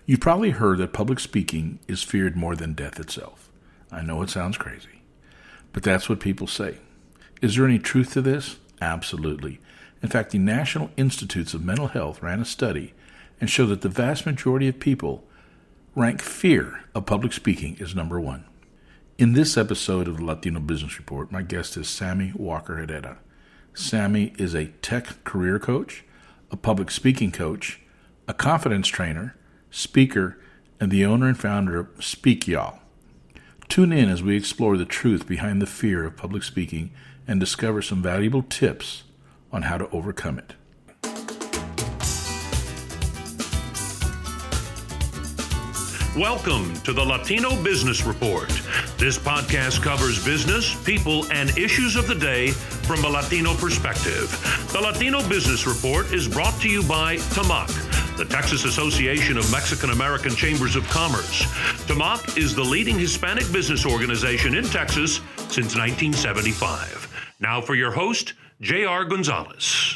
You've probably heard that public speaking is feared more than death itself. I know it sounds crazy, but that's what people say. Is there any truth to this? Absolutely. In fact, the National Institutes of Mental Health ran a study and showed that the vast majority of people rank fear of public speaking as number one. In this episode of the Latino Business Report, my guest is Sammy Walker Herrera. Sammy is a tech career coach, a public speaking coach, a confidence trainer, speaker, and the owner and founder of Speak Y'all. Tune in as we explore the truth behind the fear of public speaking and discover some valuable tips on how to overcome it. Welcome to the Latino Business Report. This podcast covers business, people, and issues of the day from a Latino perspective. The Latino Business Report is brought to you by TAMAC, the Texas Association of Mexican American Chambers of Commerce. TAMAC is the leading Hispanic business organization in Texas since 1975. Now for your host, J.R. Gonzalez.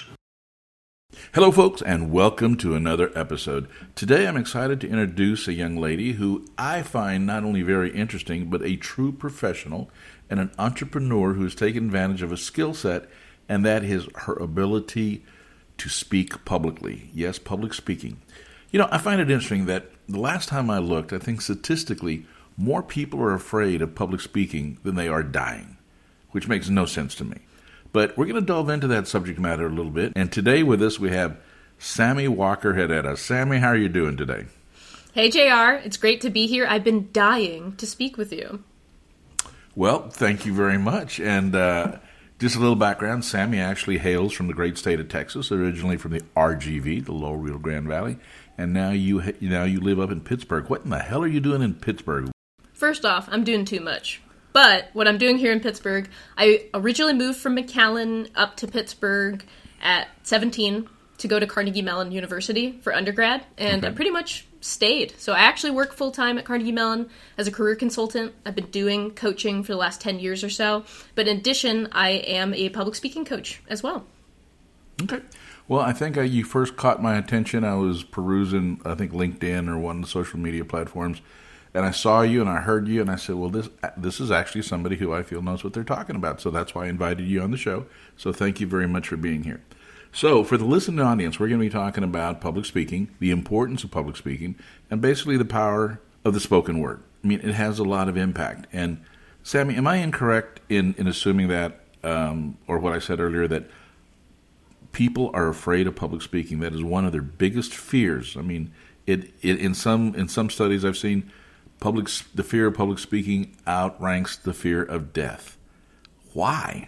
Hello, folks, and welcome to another episode. Today, I'm excited to introduce a young lady who I find not only very interesting, but a true professional and an entrepreneur who has taken advantage of a skill set, and that is her ability to speak publicly. Yes, public speaking. You know, I find it interesting that the last time I looked, I think statistically, more people are afraid of public speaking than they are dying, which makes no sense to me. But we're going to delve into that subject matter a little bit. And today with us we have Sammy Walker Herrera. Sammy, how are you doing today? Hey, JR. It's great to be here. I've been dying to speak with you. Well, thank you very much. And just a little background, Sammy actually hails from the great state of Texas, originally from the RGV, the Lower Rio Grande Valley. And now you live up in Pittsburgh. What in the hell are you doing in Pittsburgh? First off, I'm doing too much. But what I'm doing here in Pittsburgh, I originally moved from McAllen up to Pittsburgh at 17 to go to Carnegie Mellon University for undergrad, and I pretty much stayed. So I actually work full-time at Carnegie Mellon as a career consultant. I've been doing coaching for the last 10 years or so. But in addition, I am a public speaking coach as well. Okay. Well, I think you first caught my attention. I was perusing, I think, LinkedIn or one of the social media platforms. And I saw you and I heard you and I said, well, this is actually somebody who I feel knows what they're talking about. So that's why I invited you on the show. So thank you very much for being here. So for the listening audience, we're going to be talking about public speaking, the importance of public speaking, and basically the power of the spoken word. I mean, it has a lot of impact. And Sammy, am I incorrect in assuming that, or what I said earlier, that people are afraid of public speaking? That is one of their biggest fears. I mean, in some studies I've seen, the fear of public speaking outranks the fear of death. Why?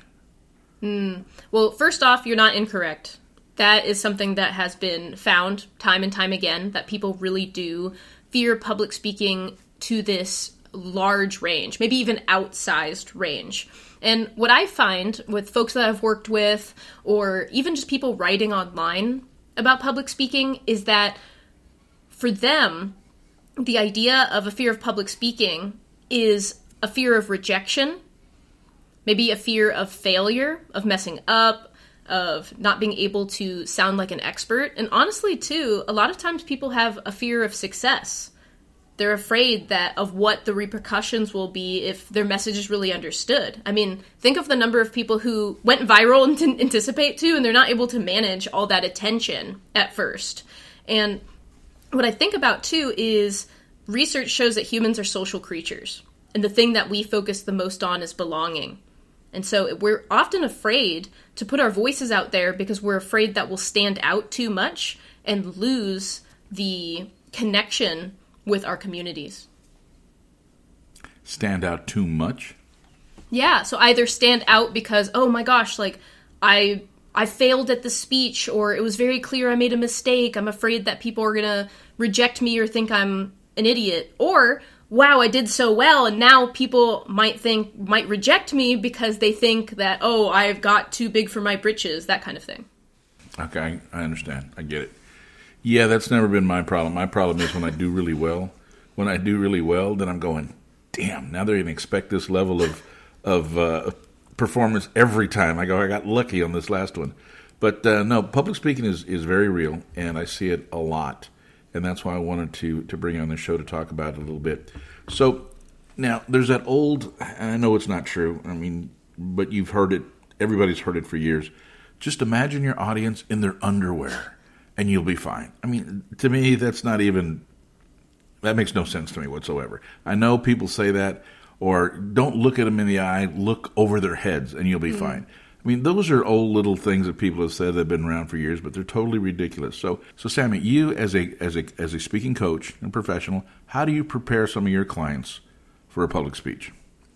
Well, first off, you're not incorrect. That is something that has been found time and time again, that people really do fear public speaking to this large range, maybe even outsized range. And what I find with folks that I've worked with, or even just people writing online about public speaking, is that for them, the idea of a fear of public speaking is a fear of rejection, maybe a fear of failure, of messing up, of not being able to sound like an expert. And honestly, too, a lot of times people have a fear of success. They're afraid of what the repercussions will be if their message is really understood. I mean, think of the number of people who went viral and didn't anticipate to, and they're not able to manage all that attention at first. And what I think about, too, is research shows that humans are social creatures, and the thing that we focus the most on is belonging. And so we're often afraid to put our voices out there because we're afraid that we'll stand out too much and lose the connection with our communities. Stand out too much? Yeah, so either stand out because, oh my gosh, like, I failed at the speech, or it was very clear I made a mistake. I'm afraid that people are going to reject me or think I'm an idiot. Or, wow, I did so well, and now people might reject me because they think that, oh, I've got too big for my britches, that kind of thing. Okay, I understand. I get it. Yeah, that's never been my problem. My problem is when I do really well. When I do really well, then I'm going, damn, now they're going to expect this level of performance every time. I got lucky on this last one. But no, public speaking is very real, and I see it a lot. and that's why I wanted to bring you on the show to talk about it a little bit. So now there's that old, and I know it's not true, I mean, but you've heard it, everybody's heard it for years. Just imagine your audience in their underwear, and you'll be fine. I mean, to me, that makes no sense to me whatsoever. I know people say that, or don't look at them in the eye, look over their heads, and you'll be fine. I mean, those are old little things that people have said that have been around for years, but they're totally ridiculous. So Sammy, you as a speaking coach and professional, how do you prepare some of your clients for a public speech?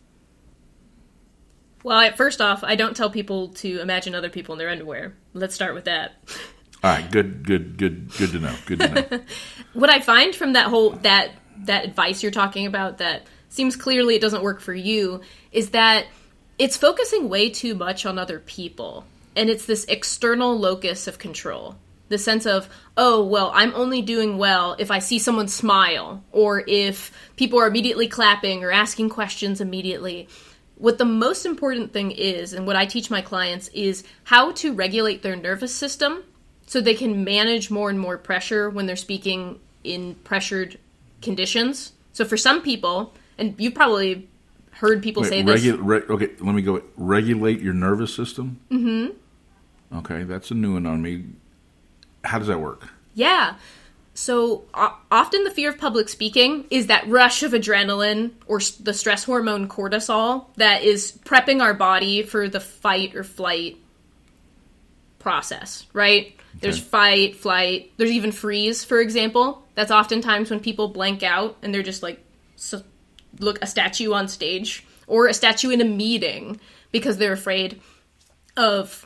Well, first off, I don't tell people to imagine other people in their underwear. Let's start with that. All right, good to know. Good to know. What I find from that advice you're talking about that seems clearly it doesn't work for you is that it's focusing way too much on other people. And it's this external locus of control. The sense of, oh, well, I'm only doing well if I see someone smile, or if people are immediately clapping or asking questions immediately. What the most important thing is, and what I teach my clients, is how to regulate their nervous system so they can manage more and more pressure when they're speaking in pressured conditions. So for some people, and you've probably heard people say this. Okay, let me go. Regulate your nervous system? Mm-hmm. Okay, that's a new one on me. How does that work? Yeah. So often the fear of public speaking is that rush of adrenaline or the stress hormone cortisol that is prepping our body for the fight or flight process, right? Okay. There's fight, flight, there's even freeze, for example. That's oftentimes when people blank out and they're just like, look, a statue on stage or a statue in a meeting because they're afraid of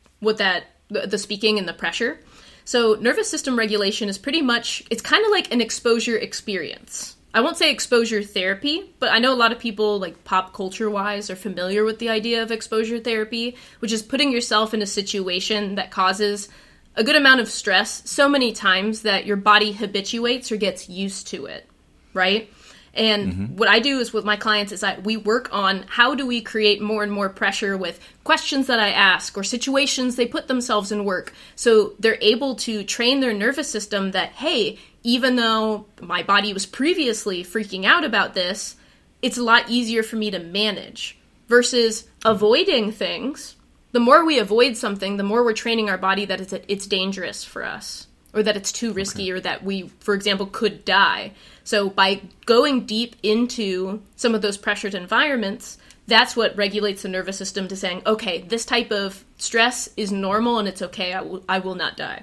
the speaking and the pressure. So nervous system regulation is pretty much, it's kind of like an exposure experience. I won't say exposure therapy, but I know a lot of people, like pop culture wise, are familiar with the idea of exposure therapy, which is putting yourself in a situation that causes a good amount of stress so many times that your body habituates or gets used to it, right? And what I do is with my clients is we work on how do we create more and more pressure with questions that I ask or situations they put themselves in work. So they're able to train their nervous system that, hey, even though my body was previously freaking out about this, it's a lot easier for me to manage versus avoiding things. The more we avoid something, the more we're training our body that it's dangerous for us, or that it's too risky, or that we, for example, could die. So by going deep into some of those pressured environments, that's what regulates the nervous system to saying, okay, this type of stress is normal and it's okay, I will not die.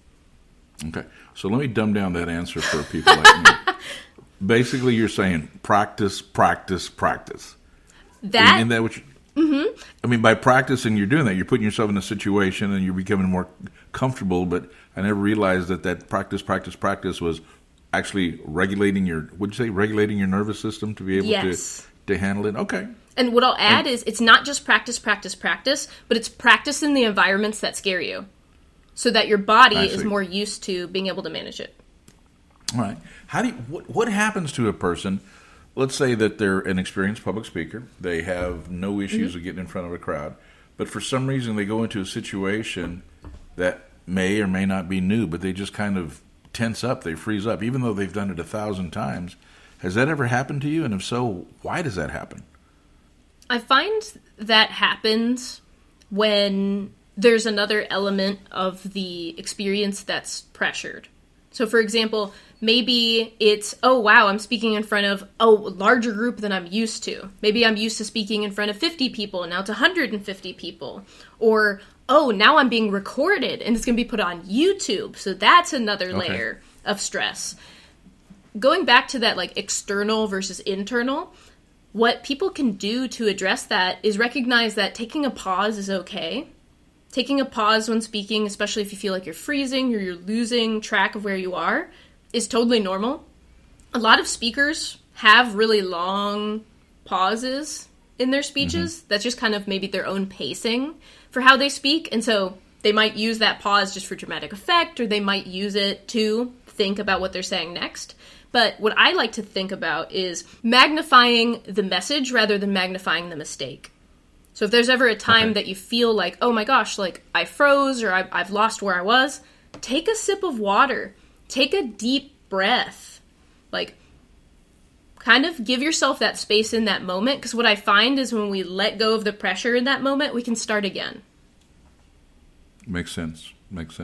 Okay, so let me dumb down that answer for people like me. Basically, you're saying practice, practice, practice. Isn't that what you... Mm-hmm. I mean, by practicing, you're doing that. You're putting yourself in a situation and you're becoming more comfortable, but I never realized that practice, practice, practice was actually regulating your nervous system to be able to handle it. Okay. And what I'll add is it's not just practice, practice, practice, but it's practice in the environments that scare you so that your body is more used to being able to manage it. All right. What happens to a person, let's say that they're an experienced public speaker, they have no issues of getting in front of a crowd, but for some reason they go into a situation that may or may not be new, but they just kind of tense up, they freeze up, even though they've done it 1,000 times. Has that ever happened to you? And if so, why does that happen? I find that happens when there's another element of the experience that's pressured. So, for example, maybe it's, oh, wow, I'm speaking in front of a larger group than I'm used to. Maybe I'm used to speaking in front of 50 people, and now it's 150 people. Or, oh, now I'm being recorded, and it's going to be put on YouTube. So that's another layer of stress. Going back to that, like, external versus internal, what people can do to address that is recognize that taking a pause is okay. Taking a pause when speaking, especially if you feel like you're freezing or you're losing track of where you are, is totally normal. A lot of speakers have really long pauses in their speeches. That's just kind of maybe their own pacing for how they speak. And so they might use that pause just for dramatic effect, or they might use it to think about what they're saying next. But what I like to think about is magnifying the message rather than magnifying the mistake. So if there's ever a time that you feel like, oh my gosh, like I froze or I've lost where I was, take a sip of water. Take a deep breath. Like, kind of give yourself that space in that moment, because what I find is when we let go of the pressure in that moment, we can start again. Makes sense.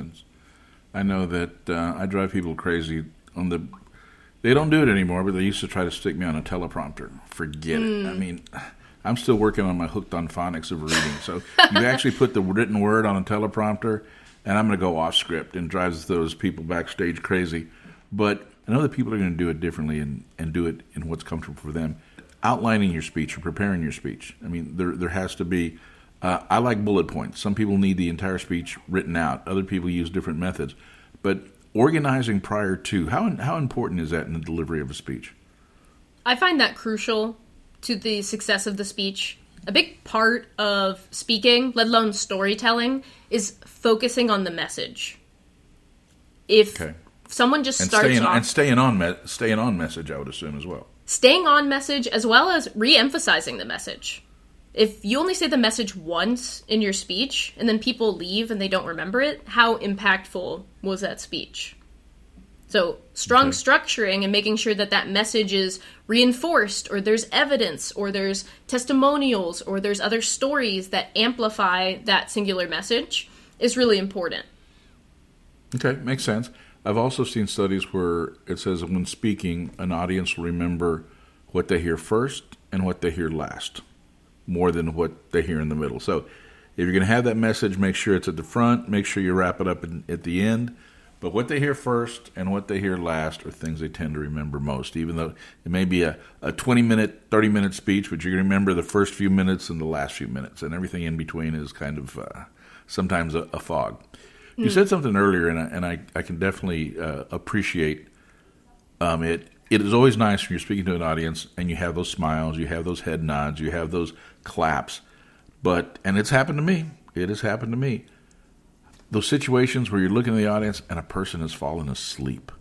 I know that I drive people crazy on the... They don't do it anymore, but they used to try to stick me on a teleprompter. Forget it. I mean, I'm still working on my hooked on phonics of reading. So you actually put the written word on a teleprompter, and I'm going to go off script, and drives those people backstage crazy. But I know that people are going to do it differently and do it in what's comfortable for them. Outlining your speech or preparing your speech. I mean, there has to be... I like bullet points. Some people need the entire speech written out. Other people use different methods. But organizing prior to, how important is that in the delivery of a speech? I find that crucial to the success of the speech. A big part of speaking, let alone storytelling, is focusing on the message. If someone just starts off... And staying on message, I would assume, as well. Staying on message, as well as re-emphasizing the message. If you only say the message once in your speech, and then people leave and they don't remember it, how impactful was that speech? So, strong structuring and making sure that that message is reinforced, or there's evidence, or there's testimonials, or there's other stories that amplify that singular message is really important. Okay, makes sense. I've also seen studies where it says when speaking, an audience will remember what they hear first and what they hear last, more than what they hear in the middle. So if you're going to have that message, make sure it's at the front, make sure you wrap it up at the end. But what they hear first and what they hear last are things they tend to remember most, even though it may be a 20-minute, 30-minute speech, but you're going to remember the first few minutes and the last few minutes, and everything in between is kind of sometimes a fog. You said something earlier, and I can definitely appreciate it. It is always nice when you're speaking to an audience and you have those smiles, you have those head nods, you have those claps. And it's happened to me. It has happened to me. Those situations where you're looking at the audience and a person has fallen asleep.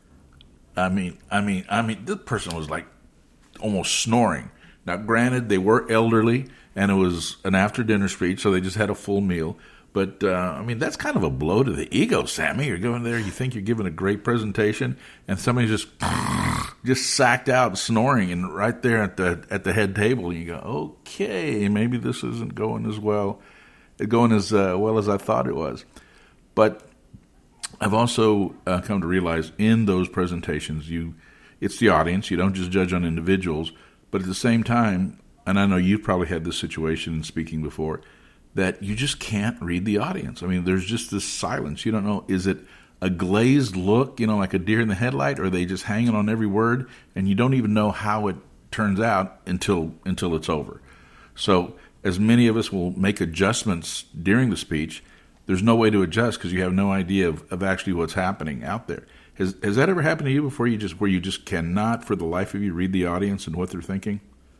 I mean, this person was like almost snoring. Now, granted, they were elderly and it was an after-dinner speech, so they just had a full meal. But, that's kind of a blow to the ego, Sammy. You're going there, you think you're giving a great presentation, and somebody's just sacked out snoring and right there at the head table. And you go, okay, maybe this isn't going as well as I thought it was. But I've also come to realize in those presentations, it's the audience. You don't just judge on individuals. But at the same time, and I know you've probably had this situation in speaking before, that you just can't read the audience. I mean, there's just this silence. You don't know, is it a glazed look, like a deer in the headlight, or are they just hanging on every word, and you don't even know how it turns out until it's over. So as many of us will make adjustments during the speech, there's no way to adjust because you have no idea of actually what's happening out there. Has that ever happened to you before, where you just cannot, for the life of you, read the audience and what they're thinking?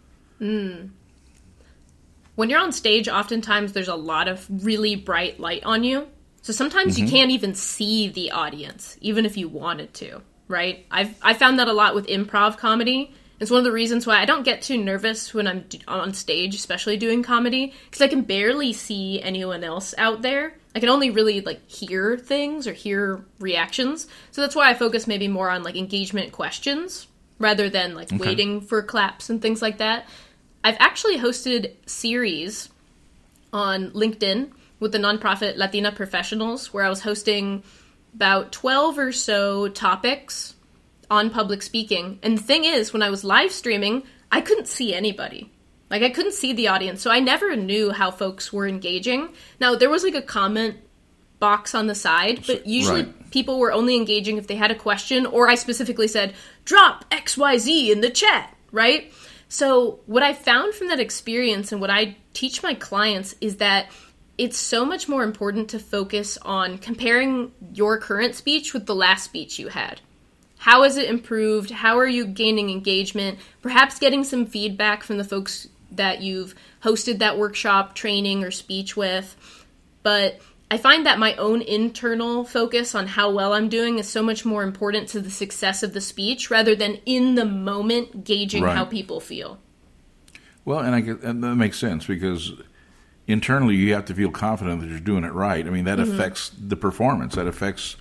When you're on stage, oftentimes there's a lot of really bright light on you. So sometimes you can't even see the audience, even if you wanted to, right? I found that a lot with improv comedy. It's one of the reasons why I don't get too nervous when I'm on stage, especially doing comedy, because I can barely see anyone else out there. I can only really, hear things or hear reactions. So that's why I focus maybe more on, engagement questions rather than, waiting for claps and things like that. I've actually hosted series on LinkedIn with the nonprofit Latina Professionals, where I was hosting about 12 or so topics on public speaking. And the thing is, when I was live streaming, I couldn't see anybody. I couldn't see the audience, so I never knew how folks were engaging. Now, there was a comment box on the side, but usually people were only engaging if they had a question, or I specifically said, drop XYZ in the chat, right? So what I found from that experience and what I teach my clients is that it's so much more important to focus on comparing your current speech with the last speech you had. How has it improved? How are you gaining engagement? Perhaps getting some feedback from the folks that you've hosted that workshop, training, or speech with. But I find that my own internal focus on how well I'm doing is so much more important to the success of the speech rather than in the moment gauging how people feel. Well, and that makes sense because internally you have to feel confident that you're doing it right. I mean, that affects the performance. That affects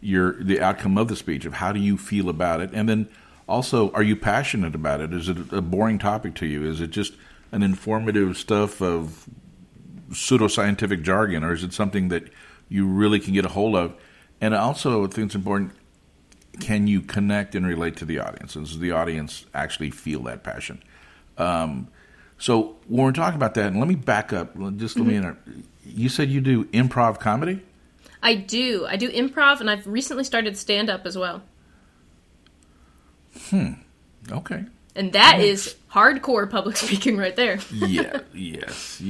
the outcome of the speech, of how do you feel about it, and then also, are you passionate about it? Is it a boring topic to you? Is it just an informative stuff of pseudoscientific jargon, or is it something that you really can get a hold of? And also, I think it's important, can you connect and relate to the audience? Does the audience actually feel that passion? So when we're talking about that, and let me back up, just let me you said you do improv comedy? I do improv, and I've recently started stand-up as well. Okay. And that is hardcore public speaking right there. Yes.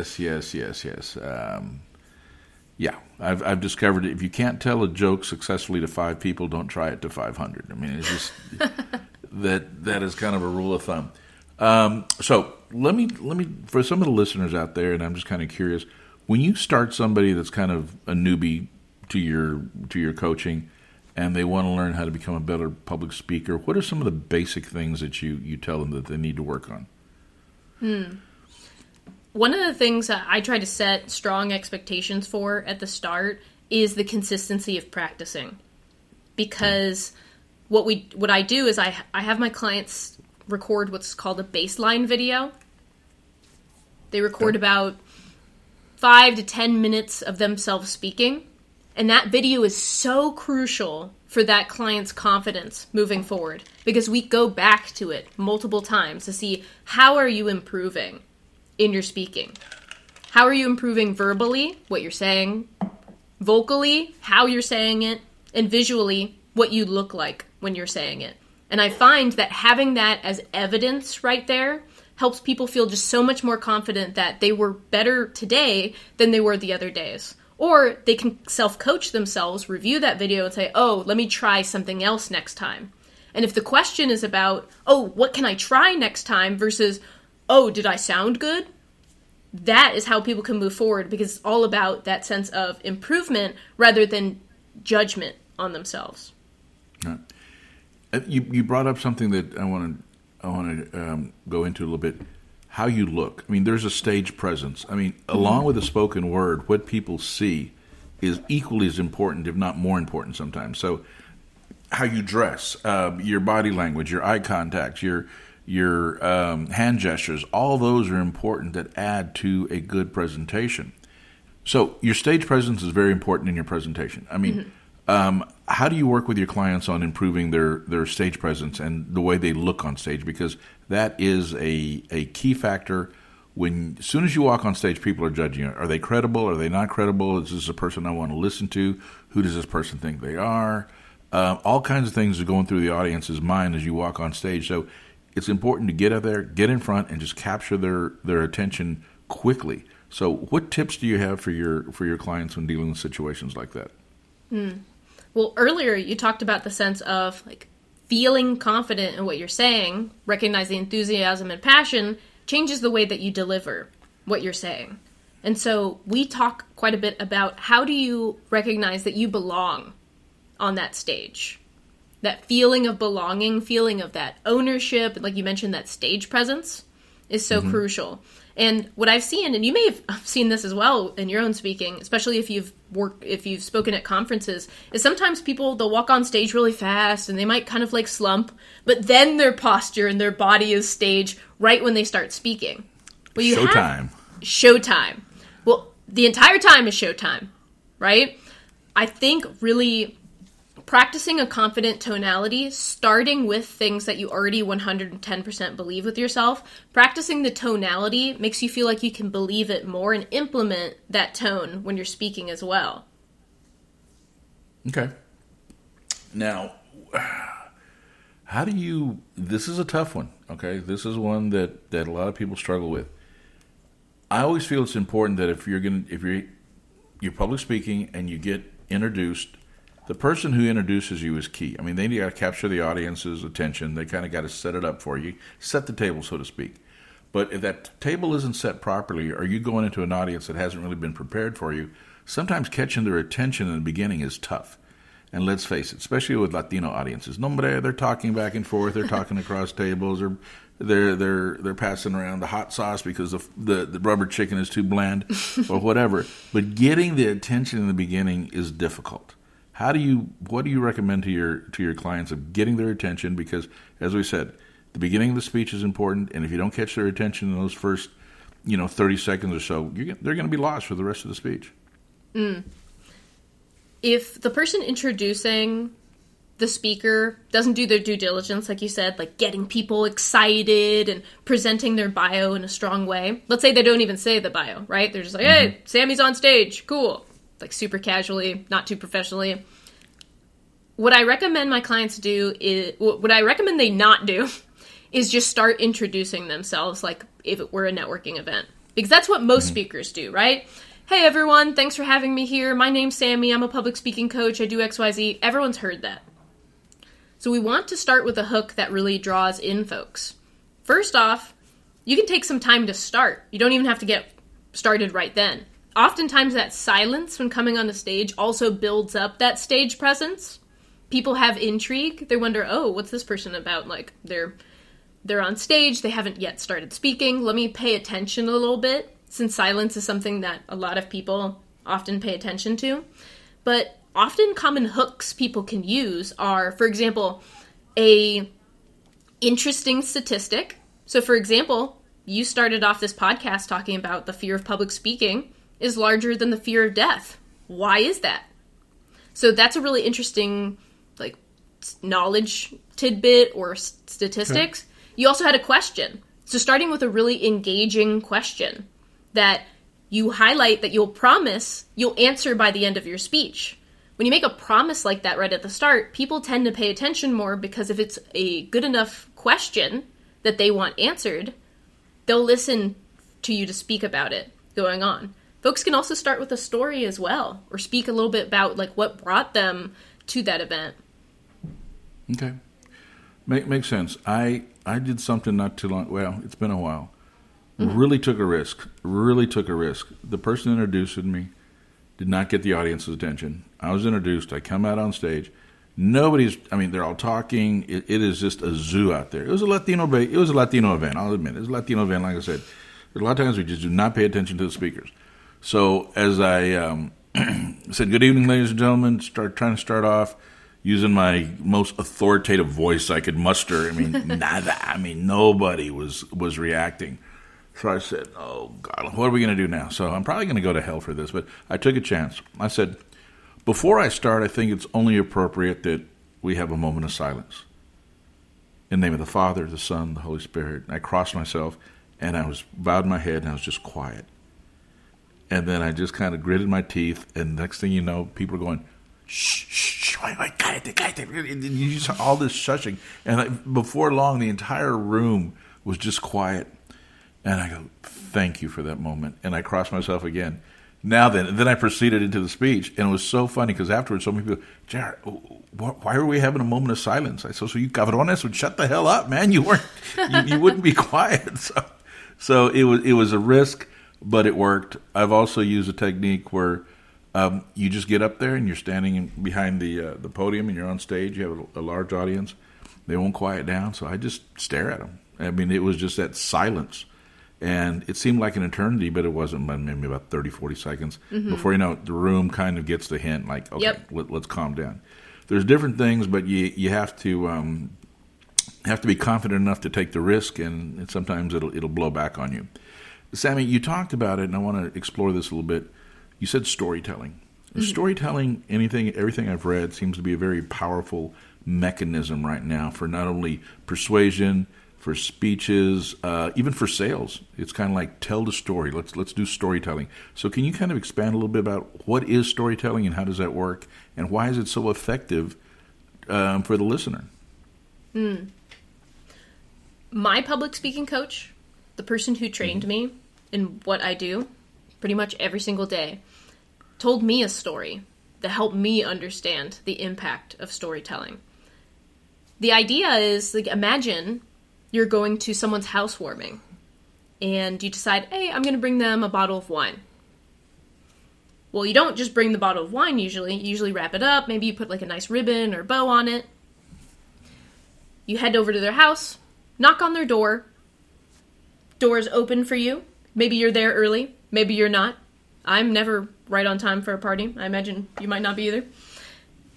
Yeah, I've discovered if you can't tell a joke successfully to 5 people, don't try it to 500. I mean, it's just that is kind of a rule of thumb. So let me for some of the listeners out there, and I'm just kind of curious, when you start somebody that's kind of a newbie to your coaching, and they want to learn how to become a better public speaker, what are some of the basic things that you tell them that they need to work on? One of the things that I try to set strong expectations for at the start is the consistency of practicing. Because what I do is I have my clients record what's called a baseline video. They record about 5 to 10 minutes of themselves speaking. And that video is so crucial for that client's confidence moving forward, because we go back to it multiple times to see, how are you improving in your speaking? How are you improving verbally, what you're saying, vocally, how you're saying it, and visually, what you look like when you're saying it. And I find that having that as evidence right there helps people feel just so much more confident that they were better today than they were the other days. Or they can self-coach themselves, review that video, and say, oh, let me try something else next time. And if the question is about, oh, what can I try next time, versus, oh, did I sound good? That is how people can move forward, because it's all about that sense of improvement rather than judgment on themselves. Right. You brought up something that I want to go into a little bit. How you look. I mean, there's a stage presence. I mean, along with the spoken word, what people see is equally as important, if not more important sometimes. So how you dress, your body language, your eye contact, your hand gestures, all those are important that add to a good presentation. So your stage presence is very important in your presentation. I mean, how do you work with your clients on improving their stage presence and the way they look on stage? Because that is a key factor. As soon as you walk on stage, people are judging you. Are they credible? Are they not credible? Is this a person I want to listen to? Who does this person think they are? All kinds of things are going through the audience's mind as you walk on stage. So it's important to get out there, get in front, and just capture their attention quickly. So what tips do you have for your clients when dealing with situations like that? Well, earlier you talked about the sense of like feeling confident in what you're saying, recognizing enthusiasm and passion changes the way that you deliver what you're saying. And so we talk quite a bit about, how do you recognize that you belong on that stage? That feeling of belonging, feeling of that ownership, like you mentioned, that stage presence is so crucial. And what I've seen, and you may have seen this as well in your own speaking, especially if you've spoken at conferences, is sometimes they'll walk on stage really fast and they might kind of like slump, but then their posture and their body is staged right when they start speaking. Well, showtime. Well, the entire time is showtime, right? I think really practicing a confident tonality, starting with things that you already 110% believe with yourself, practicing the tonality makes you feel like you can believe it more and implement that tone when you're speaking as well. Okay. Now, this is a tough one, okay? This is one that a lot of people struggle with. I always feel it's important that if you're public speaking and you get introduced, the person who introduces you is key. I mean, they got to capture the audience's attention. They kind of got to set it up for you, set the table, so to speak. But if that table isn't set properly, or you going into an audience that hasn't really been prepared for you, sometimes catching their attention in the beginning is tough. And let's face it, especially with Latino audiences, they're talking back and forth, they're talking across tables, or they're passing around the hot sauce because the rubber chicken is too bland, or whatever. But getting the attention in the beginning is difficult. what do you recommend to your clients of getting their attention? Because, as we said, the beginning of the speech is important, and if you don't catch their attention in those first 30 seconds or so, they're going to be lost for the rest of the speech. If the person introducing the speaker doesn't do their due diligence, like you said, like getting people excited and presenting their bio in a strong way. Let's say they don't even say the bio, right? They're just like, hey, Sammy's on stage, cool. Like super casually, not too professionally. What I recommend my clients do is, what I recommend they not do is just start introducing themselves like if it were a networking event. Because that's what most speakers do, right? Hey everyone, thanks for having me here. My name's Sammy, I'm a public speaking coach, I do XYZ. Everyone's heard that. So we want to start with a hook that really draws in folks. First off, you can take some time to start. You don't even have to get started right then. Oftentimes that silence when coming on the stage also builds up that stage presence. People have intrigue. They wonder, oh, what's this person about? Like, they're on stage, they haven't yet started speaking. Let me pay attention a little bit, since silence is something that a lot of people often pay attention to. But often common hooks people can use are, for example, a interesting statistic. So, for example, you started off this podcast talking about the fear of public speaking is larger than the fear of death. Why is that? So that's a really interesting, like, knowledge tidbit or statistics. Okay. You also had a question. So starting with a really engaging question that you highlight that you'll promise you'll answer by the end of your speech. When you make a promise like that right at the start, people tend to pay attention more because if it's a good enough question that they want answered, they'll listen to you to speak about it going on. Folks can also start with a story as well, or speak a little bit about like what brought them to that event. Okay. Makes sense. I did something not too long, well, it's been a while. Really took a risk. The person introduced me, did not get the audience's attention. I was introduced. I come out on stage. They're all talking. It is just a zoo out there. It was a Latino event. I'll admit it. It was a Latino event, like I said. A lot of times we just do not pay attention to the speakers. So as I said, good evening, ladies and gentlemen, trying to start off using my most authoritative voice I could muster. Nada. Nobody was reacting. So I said, oh, God, what are we going to do now? So I'm probably going to go to hell for this, but I took a chance. I said, before I start, I think it's only appropriate that we have a moment of silence. In the name of the Father, the Son, the Holy Spirit. I crossed myself, and I was bowed my head, and I was just quiet. And then I just kind of gritted my teeth, and next thing you know, people are going, shh, wait, and you just saw all this shushing. And before long, the entire room was just quiet. And I go, thank you for that moment. And I crossed myself again. Now then I proceeded into the speech, and it was so funny because afterwards so many people, Jared, why are we having a moment of silence? I said, so you cabrones would shut the hell up, man. You wouldn't be quiet. So it was a risk, but it worked. I've also used a technique where you just get up there and you're standing behind the podium and you're on stage. You have a large audience. They won't quiet down, so I just stare at them. It was just that silence. And it seemed like an eternity, but it wasn't. Maybe about 30, 40 seconds. Before you know it, the room kind of gets the hint, like, okay, yep. Let's calm down. There's different things, but you have to be confident enough to take the risk, and sometimes it'll blow back on you. Sammy, you talked about it, and I want to explore this a little bit. You said storytelling. Storytelling, everything I've read, seems to be a very powerful mechanism right now for not only persuasion, for speeches, even for sales. It's kind of like tell the story. Let's do storytelling. So can you kind of expand a little bit about what is storytelling and how does that work, and why is it so effective for the listener? My public speaking coach, the person who trained me in what I do pretty much every single day, told me a story that helped me understand the impact of storytelling. The idea is, like, imagine you're going to someone's housewarming, and you decide, hey, I'm going to bring them a bottle of wine. Well, you don't just bring the bottle of wine usually. You usually wrap it up. Maybe you put like a nice ribbon or bow on it. You head over to their house, knock on their door. Door's open for you. Maybe you're there early. Maybe you're not. I'm never right on time for a party. I imagine you might not be either.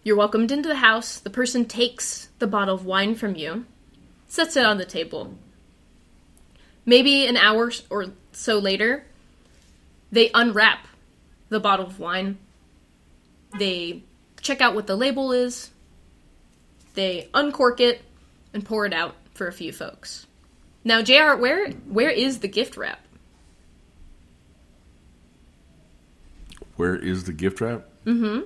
You're welcomed into the house. The person takes the bottle of wine from you, sets it on the table. Maybe an hour or so later, they unwrap the bottle of wine. They check out what the label is. They uncork it and pour it out for a few folks. Now, JR, where is the gift wrap? Where is the gift wrap? Mm-hmm.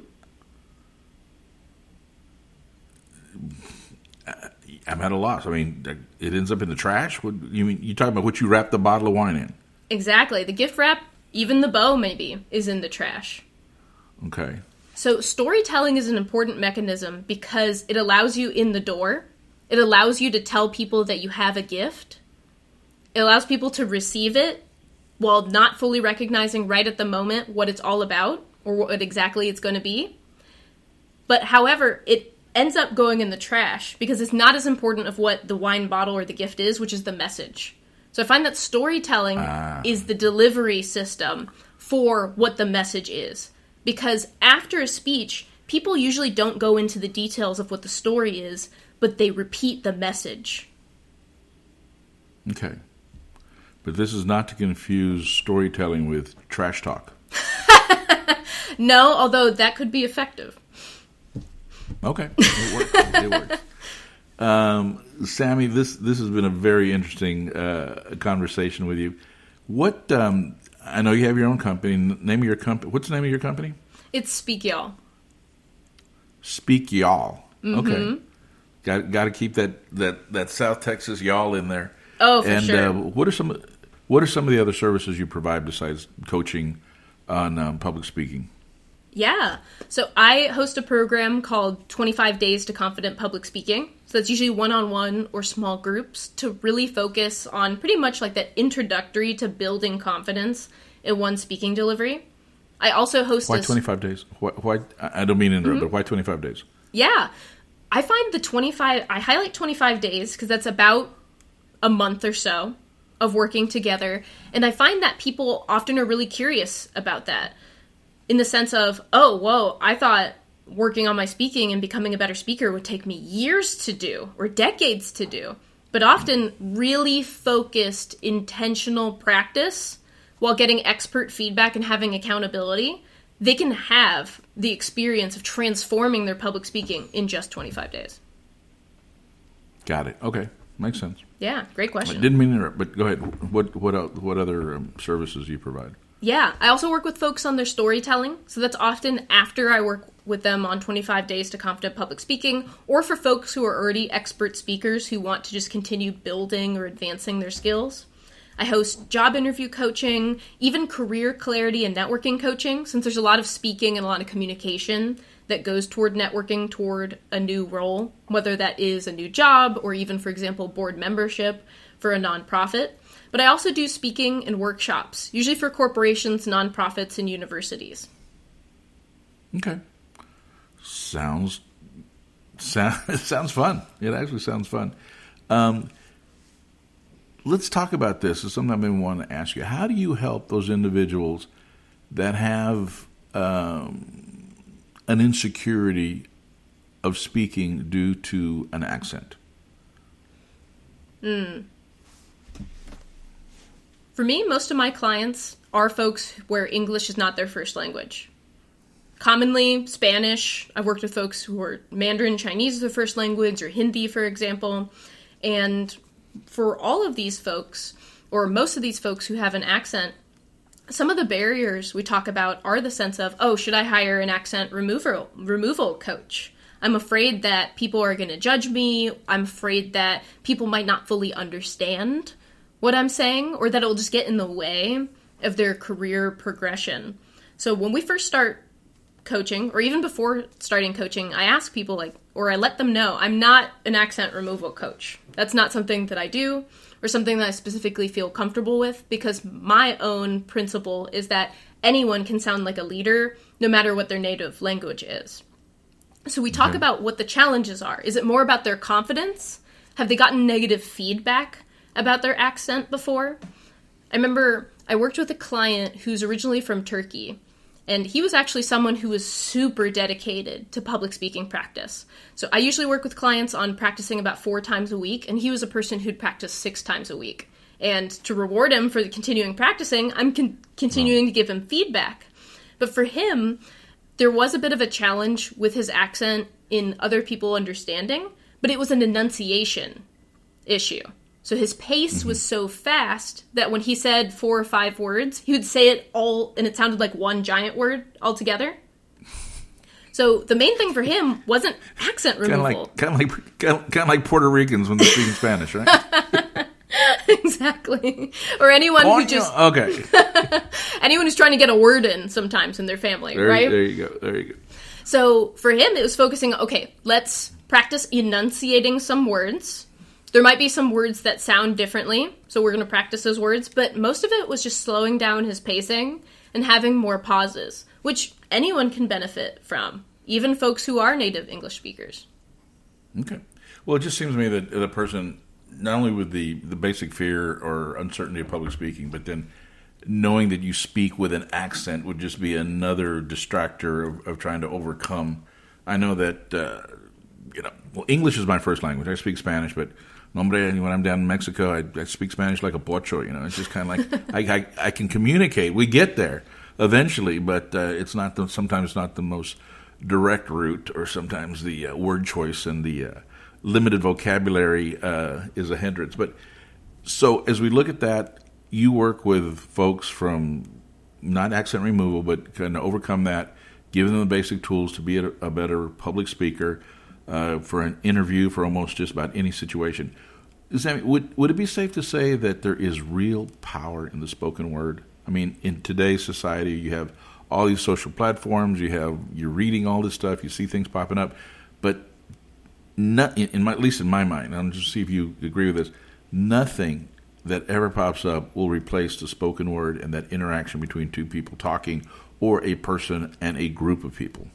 I'm at a loss. I mean, it ends up in the trash? What, you talking about what you wrap the bottle of wine in? Exactly. The gift wrap, even the bow maybe, is in the trash. Okay. So storytelling is an important mechanism because it allows you in the door. It allows you to tell people that you have a gift. It allows people to receive it while not fully recognizing right at the moment what it's all about or what exactly it's going to be. But however, it ends up going in the trash because it's not as important of what the wine bottle or the gift is, which is the message. So I find that storytelling is the delivery system for what the message is. Because after a speech, people usually don't go into the details of what the story is, but they repeat the message. Okay. But this is not to confuse storytelling with trash talk. No, although that could be effective. Okay. It works. It works. Sammy, this has been a very interesting conversation with you. What... I know you have your own company. Name of your company. What's the name of your company? It's Speak Y'all. Speak Y'all. Mm-hmm. Okay. Got to keep that South Texas y'all in there. Oh, for sure. And what are some of the other services you provide besides coaching on public speaking? Yeah. So I host a program called 25 Days to Confident Public Speaking. So that's usually one-on-one or small groups to really focus on pretty much like that introductory to building confidence in one speaking delivery. I also host Why 25 days? Why I don't mean to interrupt, but why 25 days? Yeah. I find I highlight 25 days because that's about a month or so of working together. And I find that people often are really curious about that in the sense of, oh, whoa, I thought working on my speaking and becoming a better speaker would take me years to do or decades to do. But often really focused, intentional practice while getting expert feedback and having accountability, they can have the experience of transforming their public speaking in just 25 days. Got it. Okay. Makes sense. Yeah, great question. I didn't mean to interrupt, but go ahead. What other services do you provide? Yeah, I also work with folks on their storytelling. So that's often after I work with them on 25 Days to Confident Public Speaking, or for folks who are already expert speakers who want to just continue building or advancing their skills. I host job interview coaching, even career clarity and networking coaching, since there's a lot of speaking and a lot of communication that goes toward networking toward a new role, whether that is a new job or even, for example, board membership for a nonprofit. But I also do speaking and workshops, usually for corporations, nonprofits, and universities. Okay. Sounds fun. It actually sounds fun. Let's talk about this. It's something I've been wanting to ask you. How do you help those individuals that have an insecurity of speaking due to an accent? For me, most of my clients are folks where English is not their first language. Commonly, Spanish. I've worked with folks who are Mandarin Chinese as their first language, or Hindi, for example. And for all of these folks, or most of these folks who have an accent, some of the barriers we talk about are the sense of, oh, should I hire an accent removal coach? I'm afraid that people are going to judge me. I'm afraid that people might not fully understand what I'm saying, or that it will just get in the way of their career progression. So when we first start coaching, or even before starting coaching, I ask people or I let them know, I'm not an accent removal coach. That's not something that I do, or something that I specifically feel comfortable with, because my own principle is that anyone can sound like a leader, no matter what their native language is. So we talk about what the challenges are. Is it more about their confidence? Have they gotten negative feedback about their accent before? I remember I worked with a client who's originally from Turkey, And he was actually someone who was super dedicated to public speaking practice. So I usually work with clients on practicing about 4 times a week, and he was a person who'd practice 6 times a week. And to reward him for the continuing practicing, I'm continuing to give him feedback. But for him, there was a bit of a challenge with his accent in other people understanding, but it was an enunciation issue. So his pace was so fast that when he said 4 or 5 words, he would say it all, and it sounded like one giant word altogether. So the main thing for him wasn't accent removal. Kind of like Puerto Ricans when they're speaking Spanish, right? Exactly. Or anyone who just... Okay. anyone who's trying to get a word in sometimes in their family, right? There you go. So for him, it was focusing, okay, let's practice enunciating some words. There might be some words that sound differently, so we're going to practice those words, but most of it was just slowing down his pacing and having more pauses, which anyone can benefit from, even folks who are native English speakers. Okay. Well, it just seems to me that a person, not only with the basic fear or uncertainty of public speaking, but then knowing that you speak with an accent would just be another distractor of trying to overcome. I know that, English is my first language. I speak Spanish, but hombre, when I'm down in Mexico, I speak Spanish like a pocho, It's just kind of like, I can communicate. We get there eventually, but sometimes it's not the most direct route, or sometimes the word choice and the limited vocabulary is a hindrance. But so as we look at that, you work with folks from not accent removal, but kind of overcome that, giving them the basic tools to be a better public speaker for an interview, for almost just about any situation. Would it be safe to say that there is real power in the spoken word? I mean, in today's society, you have all these social platforms, you're reading all this stuff, you see things popping up, but at least in my mind, I'll just see if you agree with this, nothing that ever pops up will replace the spoken word and that interaction between 2 people talking, or a person and a group of people.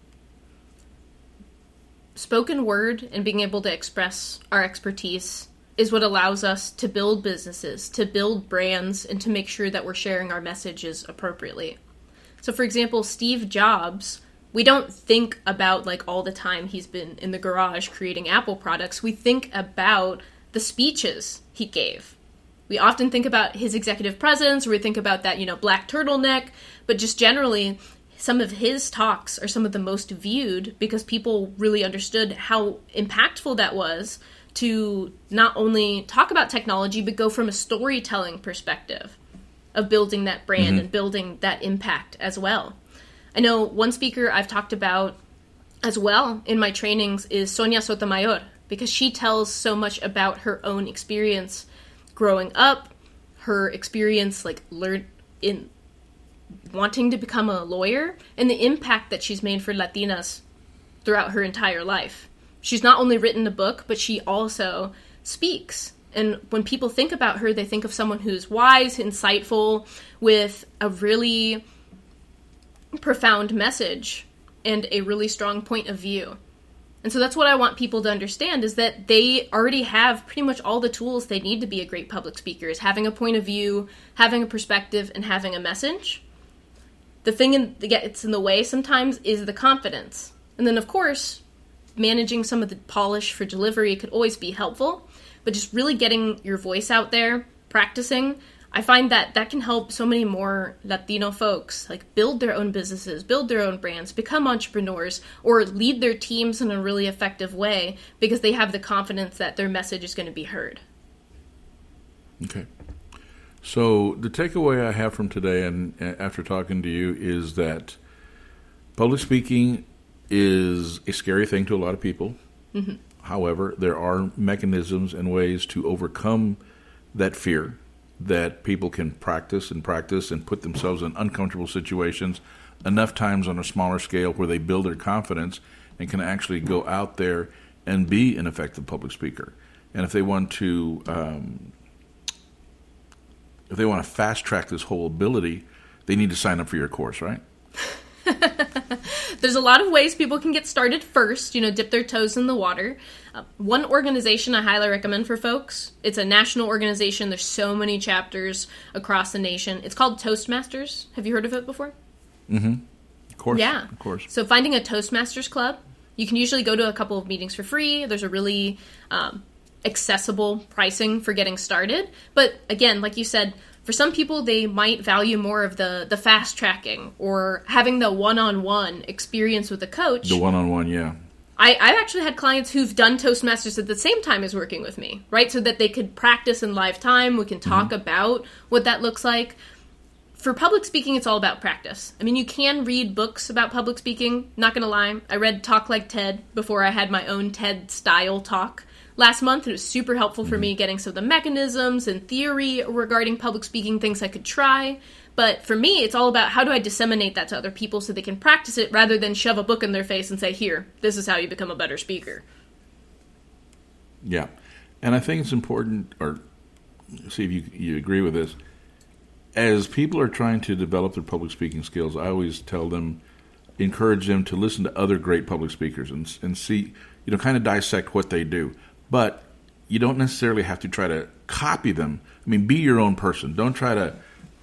Spoken word and being able to express our expertise is what allows us to build businesses, to build brands, and to make sure that we're sharing our messages appropriately. So for example, Steve Jobs, we don't think about all the time he's been in the garage creating Apple products. We think about the speeches he gave. We often think about his executive presence, or we think about that, black turtleneck, but just generally, some of his talks are some of the most viewed because people really understood how impactful that was to not only talk about technology, but go from a storytelling perspective of building that brand and building that impact as well. I know one speaker I've talked about as well in my trainings is Sonia Sotomayor, because she tells so much about her own experience growing up, her experience in wanting to become a lawyer, and the impact that she's made for Latinas throughout her entire life. She's not only written a book, but she also speaks. And when people think about her, they think of someone who's wise, insightful, with a really profound message and a really strong point of view. And so that's what I want people to understand, is that they already have pretty much all the tools they need to be a great public speaker, is having a point of view, having a perspective, and having a message. The thing that gets in the way sometimes is the confidence. And then, of course, managing some of the polish for delivery could always be helpful, but just really getting your voice out there, practicing, I find that can help so many more Latino folks build their own businesses, build their own brands, become entrepreneurs, or lead their teams in a really effective way because they have the confidence that their message is going to be heard. Okay. So the takeaway I have from today, and after talking to you, is that public speaking is a scary thing to a lot of people. Mm-hmm. However, there are mechanisms and ways to overcome that fear, that people can practice and put themselves in uncomfortable situations enough times on a smaller scale where they build their confidence and can actually go out there and be an effective public speaker. And if they want to fast track this whole ability, they need to sign up for your course, right? There's a lot of ways people can get started first, dip their toes in the water. One organization I highly recommend for folks, it's a national organization. There's so many chapters across the nation. It's called Toastmasters. Have you heard of it before? Of course. Yeah. Of course. So finding a Toastmasters club, you can usually go to a couple of meetings for free. There's a really accessible pricing for getting started. But again, like you said, for some people, they might value more of the fast tracking or having the one-on-one experience with a coach. The one-on-one, yeah. I've actually had clients who've done Toastmasters at the same time as working with me, right? So that they could practice in live time. We can talk about what that looks like. For public speaking, it's all about practice. I mean, you can read books about public speaking. Not going to lie. I read Talk Like TED before I had my own TED-style talk last month. It was super helpful for me getting some of the mechanisms and theory regarding public speaking, things I could try. But for me, it's all about how do I disseminate that to other people so they can practice it rather than shove a book in their face and say, here, this is how you become a better speaker. Yeah. And I think it's important, or see if you agree with this, as people are trying to develop their public speaking skills, I always tell them, encourage them to listen to other great public speakers and see, kind of dissect what they do. But you don't necessarily have to try to copy them. I mean, be your own person. Don't try to,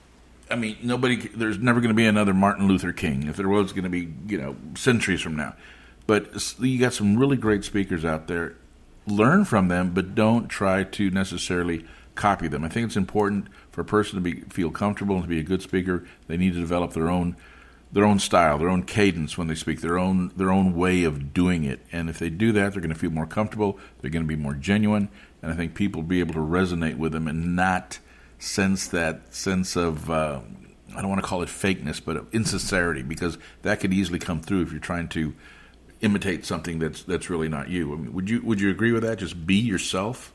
there's never going to be another Martin Luther King. If there was, going to be, centuries from now. But you got some really great speakers out there. Learn from them, but don't try to necessarily copy them. I think it's important for a person to feel comfortable and to be a good speaker. They need to develop their own style, their own cadence when they speak, their own way of doing it. And if they do that, they're going to feel more comfortable. They're going to be more genuine, and I think people will be able to resonate with them and not sense that sense of I don't want to call it fakeness, but insincerity, because that could easily come through if you're trying to imitate something that's really not you. I mean, would you agree with that? Just be yourself.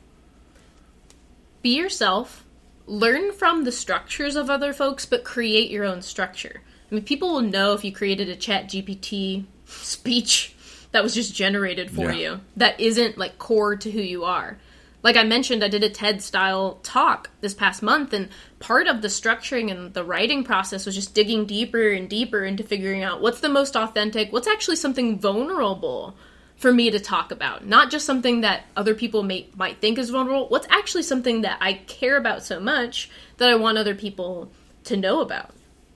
Be yourself. Learn from the structures of other folks, but create your own structure. I mean, people will know if you created a ChatGPT speech that was just generated for you, that isn't like core to who you are. Like I mentioned, I did a TED-style talk this past month, and part of the structuring and the writing process was just digging deeper and deeper into figuring out what's the most authentic, what's actually something vulnerable for me to talk about. Not just something that other people might think is vulnerable, what's actually something that I care about so much that I want other people to know about.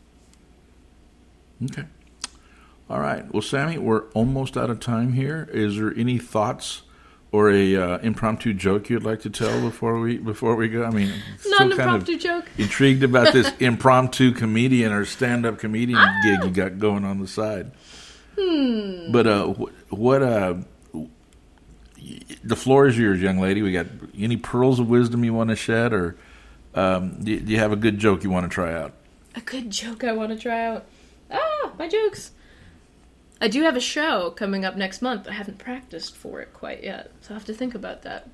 Okay. All right. Well, Sammy, we're almost out of time here. Is there any thoughts or a impromptu joke you'd like to tell before we go? I mean, not an impromptu joke. Intrigued about this impromptu comedian or stand-up comedian gig you got going on the side. But the floor is yours, young lady. We got any pearls of wisdom you want to shed, or do you have a good joke you want to try out? A good joke I want to try out. My jokes. I do have a show coming up next month. I haven't practiced for it quite yet, so I have to think about that.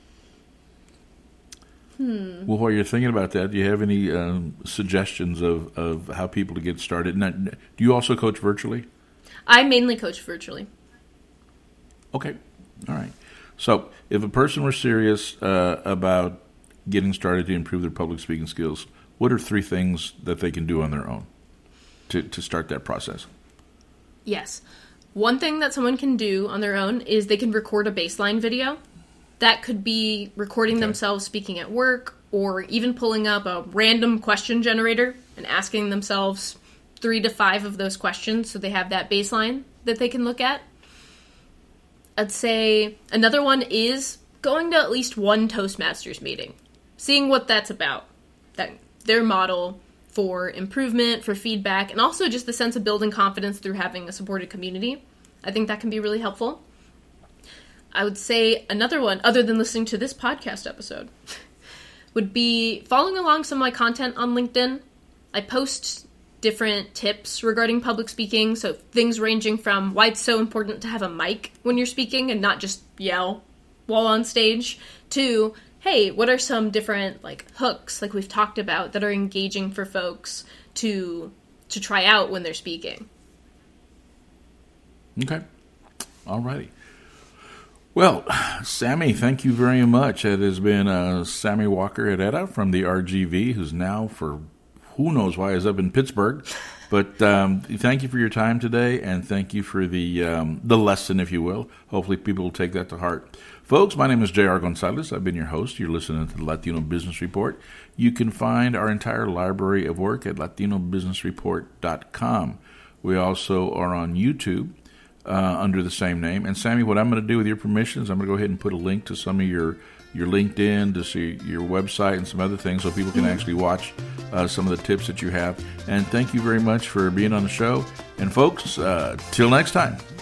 Well, while you're thinking about that, do you have any suggestions of how people to get started? Now, do you also coach virtually? I mainly coach virtually. Okay. All right. So if a person were serious about getting started to improve their public speaking skills, what are 3 things that they can do on their own to start that process? Yes. One thing that someone can do on their own is they can record a baseline video. That could be recording themselves speaking at work, or even pulling up a random question generator and asking themselves 3 to 5 of those questions so they have that baseline that they can look at. I'd say another one is going to at least one Toastmasters meeting, seeing what that's about, their model for improvement, for feedback, and also just the sense of building confidence through having a supported community. I think that can be really helpful. I would say another one, other than listening to this podcast episode, would be following along some of my content on LinkedIn. I post different tips regarding public speaking, so things ranging from why it's so important to have a mic when you're speaking and not just yell while on stage, to hey, what are some different hooks, like we've talked about, that are engaging for folks to try out when they're speaking. Okay. All righty. Well, Sammy, thank you very much. It has been Sammy Walker Herrera from the RGV, who's now, for who knows why, is up in Pittsburgh. But thank you for your time today, and thank you for the lesson, if you will. Hopefully people will take that to heart. Folks, my name is J.R. Gonzalez. I've been your host. You're listening to the Latino Business Report. You can find our entire library of work at latinobusinessreport.com. We also are on YouTube under the same name. And Sammy, what I'm going to do with your permission is I'm going to go ahead and put a link to some of your LinkedIn, to see your website and some other things so people can actually watch some of the tips that you have. And thank you very much for being on the show. And folks, till next time.